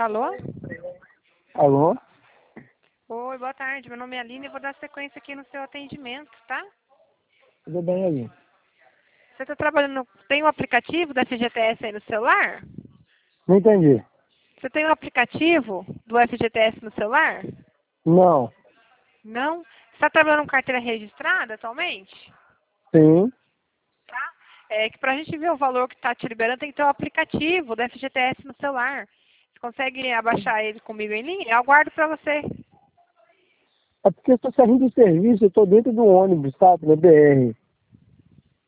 Alô? Alô? Oi, boa tarde. Meu nome é Aline e vou dar sequência aqui no seu atendimento, tá? Tudo bem, Aline? Você está trabalhando... Tem um aplicativo da FGTS aí no celular? Não entendi. Você tem um aplicativo do FGTS no celular? Não. Não? Você está trabalhando com carteira registrada atualmente? Sim. Tá? É que para a gente ver o valor que está te liberando, tem que ter o aplicativo da FGTS no celular. Você consegue abaixar ele comigo em linha? Eu aguardo para você. É porque eu estou saindo do serviço, eu estou dentro do ônibus, sabe? Na BR.